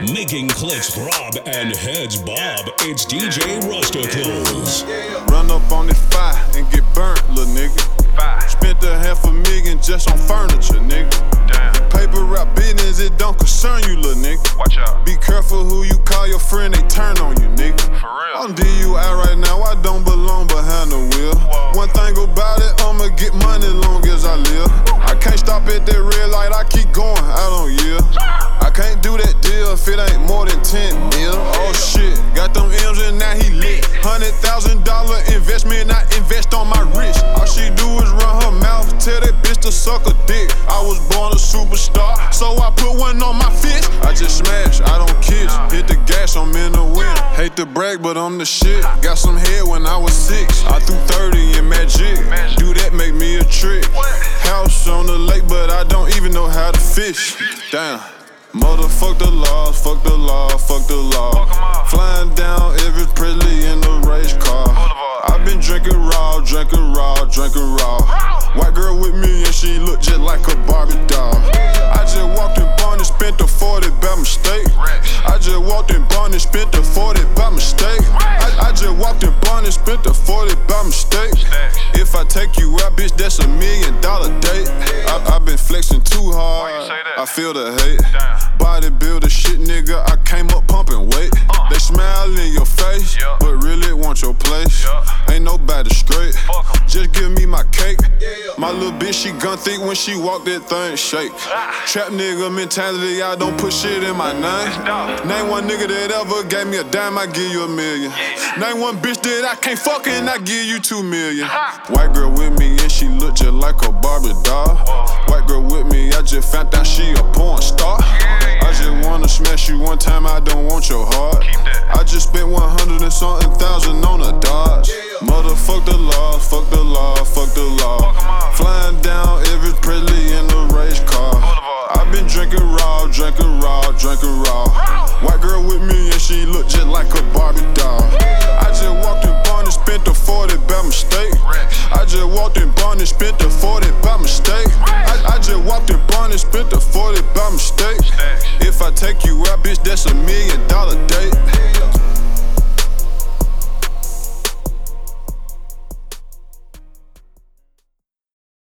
Making clicks throb and heads bob, it's DJ Rusticles. Run up on this fire and get burnt, little nigga. Spent $500,000 just on furniture, nigga. Paper route business, it don't concern you, little nigga. Watch out. Be careful who you call your friend, they turn on you, nigga. For real. I'm DUI right now, I don't belong behind the wheel. Whoa. One thing about it, I'ma get money long as I live. I can't stop at that red light, I keep going, I don't yield. I can't do that deal if it ain't more than 10 mil. Oh shit, got them M's and now he lit. $100,000 investment, I invest on my wrist. All she do is run her mouth, tell that bitch to suck a dick. I was born a superstar, so I put one on my fist. I just smash, I don't kiss. Hit the gas, I'm in the wind. Hate to brag, but I'm the shit. Got some head when I was 6. I threw 30 in magic. Do that make me a trick. House on the lake, but I don't even know how to fish. Damn. Motherfuck the laws, fuck the law, fuck the law. Flying down every Presley in the race car. I've been drinking raw, drinking raw, drinking raw. White girl with me and she look just like a Barbie doll. I just walked in Barney, spent the 40 by mistake. I just walked in Barney, spent the 40 by mistake. I just walked in Barney, spent the 40 by mistake. If I take you out, bitch, that's $1 million date. I've been flexing too hard, I feel the hate. Bodybuilder shit, nigga, I came up pumping weight. They smile in your face, but really want your place. Ain't nobody straight, just give me my cake. My little bitch, she gun thick when she walk, that thing shake. Trap nigga mentality, I don't put shit in my name. Name one nigga that ever gave me a dime, I give you $1 million. Name one bitch that I can't fuck and I give you $2 million. White girl with me and she look just like a Barbie doll. White girl with me, I just found out she a porn star. I just wanna smash you one time, I don't want your heart. I just spent 100 and something thousand